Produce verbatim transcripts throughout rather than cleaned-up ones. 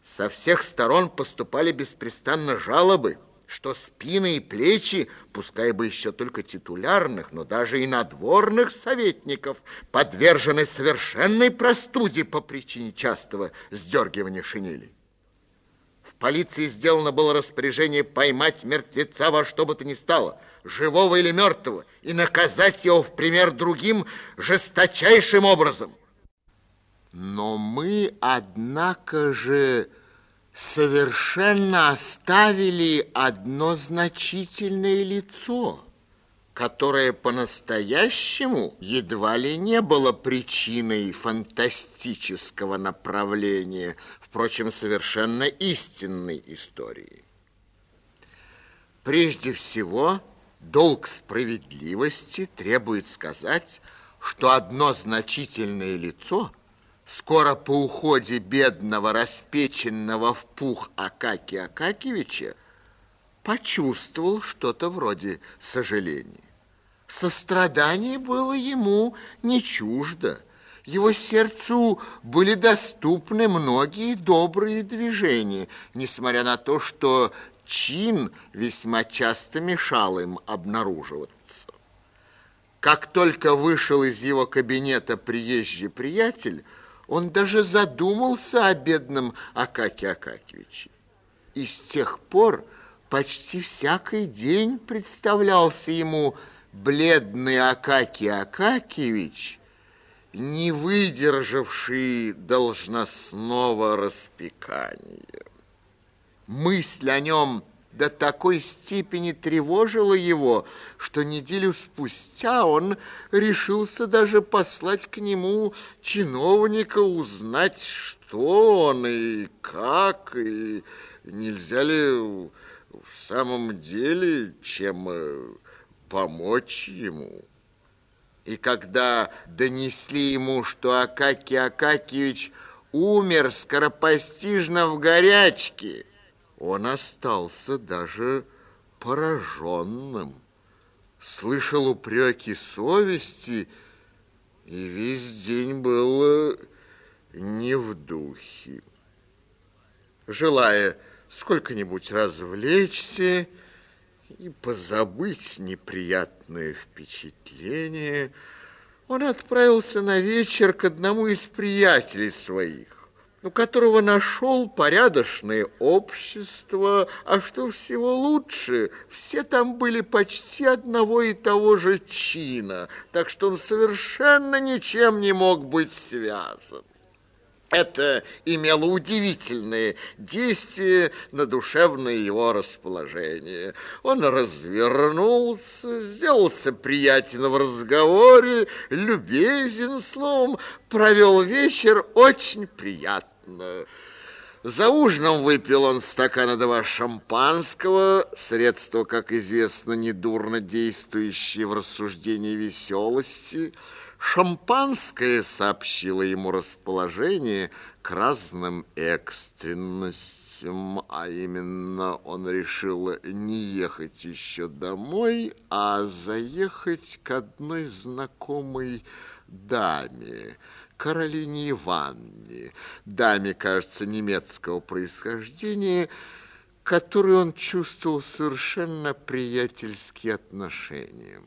Со всех сторон поступали беспрестанно жалобы, что спины и плечи, пускай бы еще только титулярных, но даже и надворных советников, подвержены совершенной простуде по причине частого сдергивания шинелей. В полиции сделано было распоряжение поймать мертвеца во что бы то ни стало, живого или мертвого, и наказать его в пример другим жесточайшим образом. Но мы, однако же, совершенно оставили одно значительное лицо, которое по-настоящему едва ли не было причиной фантастического направления, впрочем, совершенно истинной истории. Прежде всего, долг справедливости требует сказать, что одно значительное лицо скоро по уходе бедного, распеченного в пух Акакия Акакиевича почувствовал что-то вроде сожаления. Сострадание было ему не чуждо. Его сердцу были доступны многие добрые движения, несмотря на то, что чин весьма часто мешал им обнаруживаться. Как только вышел из его кабинета приезжий приятель, он даже задумался о бедном Акакии Акакиевиче. И с тех пор почти всякий день представлялся ему бледный Акакий Акакиевич, не выдержавший должностного распекания. Мысль о нем до такой степени тревожила его, что неделю спустя он решился даже послать к нему чиновника узнать, что он и как, и нельзя ли в самом деле чем помочь ему. И когда донесли ему, что Акакий Акакиевич умер скоропостижно в горячке, он остался даже пораженным, слышал упреки совести и весь день был не в духе. Желая сколько-нибудь развлечься и позабыть неприятное впечатление, он отправился на вечер к одному из приятелей своих, у которого нашел порядочное общество, а что всего лучше, все там были почти одного и того же чина, так что он совершенно ничем не мог быть связан. Это имело удивительное действие на душевное его расположение. Он развернулся, сделался приятен в разговоре, любезен, словом, провел вечер очень приятно. За ужином выпил он стакана два шампанского, средство, как известно, недурно действующее в рассуждении веселости. Шампанское сообщило ему расположение к разным экстренностям, а именно он решил не ехать еще домой, а заехать к одной знакомой даме, Каролине Ивановне, даме, кажется, немецкого происхождения, к которой он чувствовал совершенно приятельские отношения.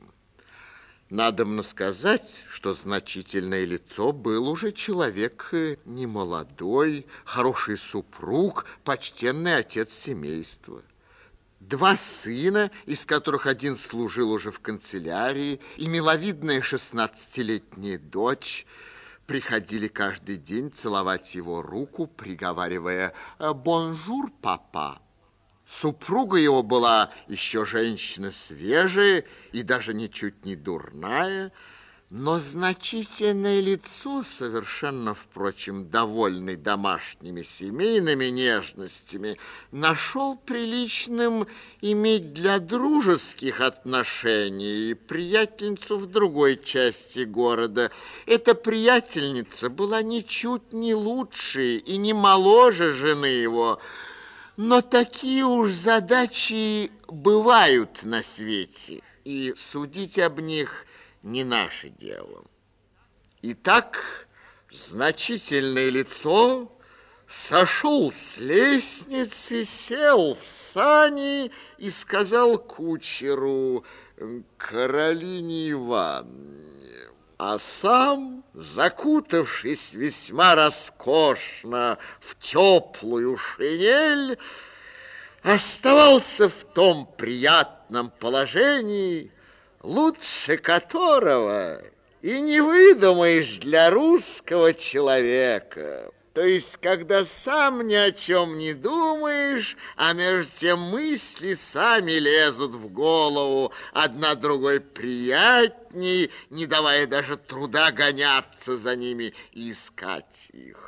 Надобно сказать, что значительное лицо был уже человек немолодой, хороший супруг, почтенный отец семейства. Два сына, из которых один служил уже в канцелярии, и миловидная шестнадцатилетняя дочь приходили каждый день целовать его руку, приговаривая «Бонжур, папа». Супруга его была еще женщина свежая и даже ничуть не дурная, но значительное лицо, совершенно, впрочем, довольный домашними семейными нежностями, нашел приличным иметь для дружеских отношений приятельницу в другой части города. Эта приятельница была ничуть не лучше и не моложе жены его, но такие уж задачи бывают на свете, и судить об них не наше дело. Итак, значительное лицо сошел с лестницы, сел в сани и сказал кучеру: Каролине Ивановне. А сам, закутавшись весьма роскошно в теплую шинель, оставался в том приятном положении, лучше которого и не выдумаешь для русского человека. То есть, когда сам ни о чем не думаешь, а между тем мысли сами лезут в голову, одна другой приятней, не давая даже труда гоняться за ними и искать их.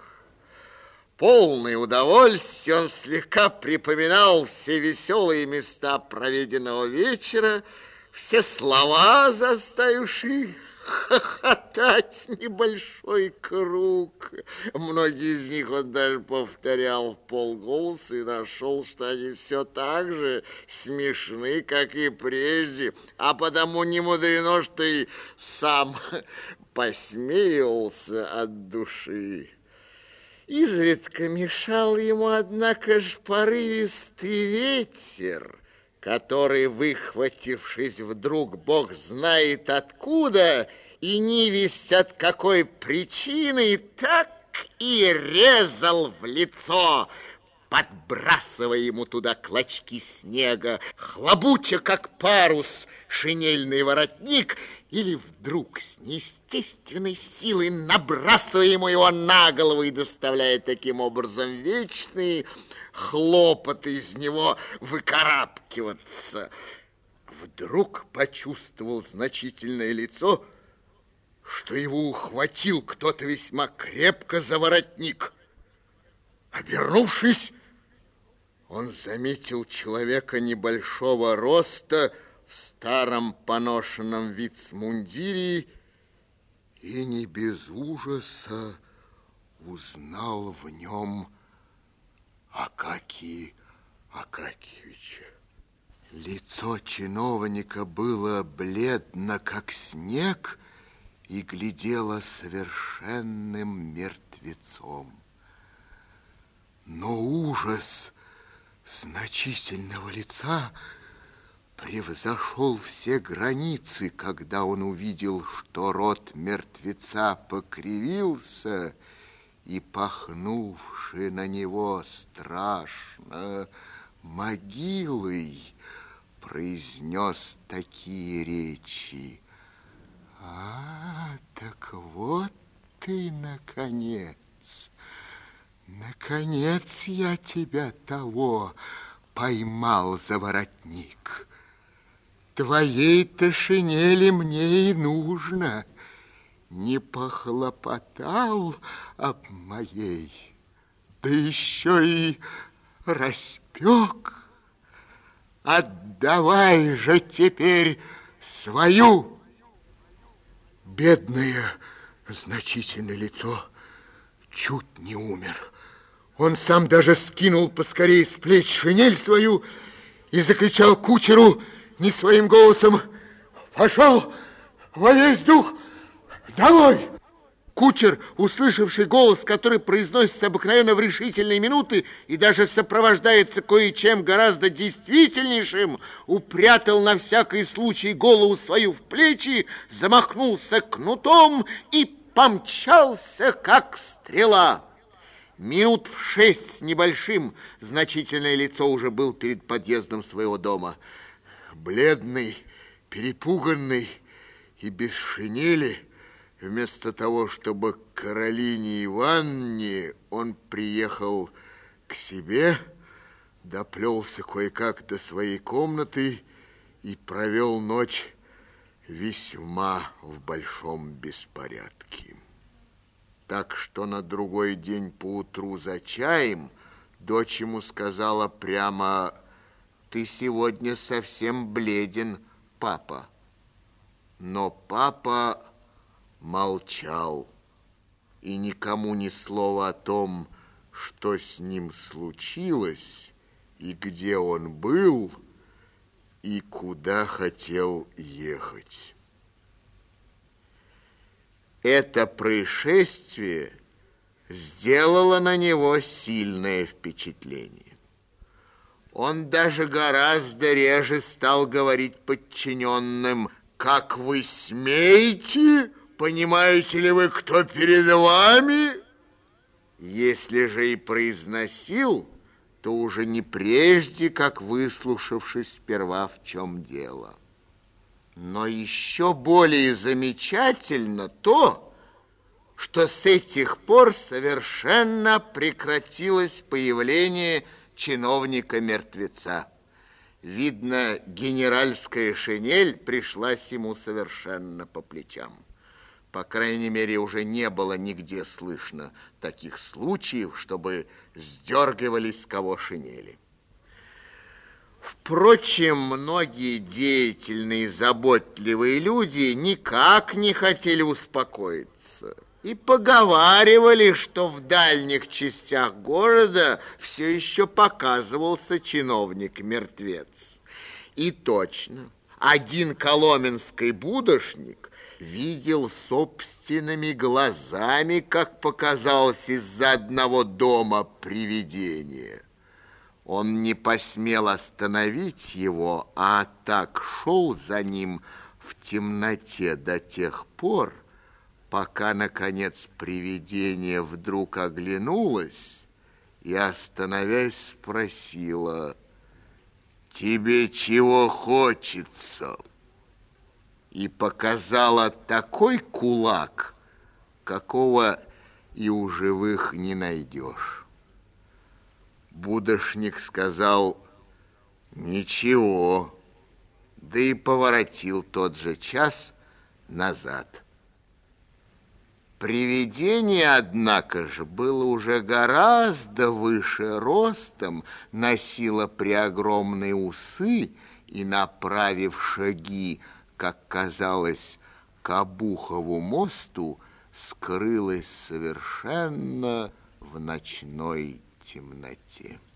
Полное удовольствие, он слегка припоминал все веселые места проведенного вечера, все слова, заставившие хохотать небольшой круг. Многие из них он даже повторял в полголоса и нашел, что они все так же смешны, как и прежде, а потому не мудрено, что и сам посмеивался от души. Изредка мешал ему, однако ж, порывистый ветер, который, выхватившись вдруг бог знает откуда и невесть от какой причины, так и резал в лицо, подбрасывая ему туда клочки снега, хлобуча, как парус, шинельный воротник, или вдруг с неестественной силой набрасывая ему его на голову и доставляя таким образом вечные хлопоты из него выкарабкиваться. Вдруг почувствовал значительное лицо, что его ухватил кто-то весьма крепко за воротник. Обернувшись, он заметил человека небольшого роста в старом поношенном вицмундире и не без ужаса узнал в нем Акакия Акакьевича. Лицо чиновника было бледно, как снег, и глядело совершенным мертвецом. Но ужас значительного лица превзошел все границы, когда он увидел, что рот мертвеца покривился, и, пахнувший на него страшно могилой, произнес такие речи: «А, так вот ты, наконец! Наконец я тебя того поймал за воротник. Твоей-то шинели мне и нужно. Не похлопотал об моей, да еще и распек. Отдавай же теперь свою». Бедное значительное лицо чуть не умер. Он сам даже скинул поскорее с плеч шинель свою и закричал кучеру не своим голосом: «Пошел во весь дух домой!» Кучер, услышавший голос, который произносится обыкновенно в решительные минуты и даже сопровождается кое-чем гораздо действительнейшим, упрятал на всякий случай голову свою в плечи, замахнулся кнутом и помчался, как стрела. Минут в шесть с небольшим значительное лицо уже был перед подъездом своего дома. Бледный, перепуганный и без шинели, вместо того, чтобы к Каролине Ивановне, он приехал к себе, доплелся кое-как до своей комнаты и провел ночь весьма в большом беспорядке. Так что на другой день поутру за чаем дочь ему сказала прямо: «Ты сегодня совсем бледен, папа». Но папа молчал и никому ни слова о том, что с ним случилось, и где он был, и куда хотел ехать. Это происшествие сделало на него сильное впечатление. Он даже гораздо реже стал говорить подчиненным: «Как вы смеете? Понимаете ли вы, кто перед вами?» Если же и произносил, то уже не прежде, как выслушавшись сперва, в чем дело. Но еще более замечательно то, что с этих пор совершенно прекратилось появление чиновника-мертвеца. Видно, генеральская шинель пришлась ему совершенно по плечам. По крайней мере, уже не было нигде слышно таких случаев, чтобы сдергивались с кого шинели. Впрочем, многие деятельные и заботливые люди никак не хотели успокоиться и поговаривали, что в дальних частях города все еще показывался чиновник-мертвец. И точно, один коломенский будошник видел собственными глазами, как показалось из-за одного дома привидение. Он не посмел остановить его, а так шел за ним в темноте до тех пор, пока, наконец, привидение вдруг оглянулось и, остановясь, спросила: «Тебе чего хочется?» И показала такой кулак, какого и у живых не найдешь. Будошник сказал: «Ничего», да и поворотил тот же час назад. Привидение, однако же, было уже гораздо выше ростом, носило преогромные усы и, направив шаги, как казалось, к Обухову мосту, скрылось совершенно в ночной темноте.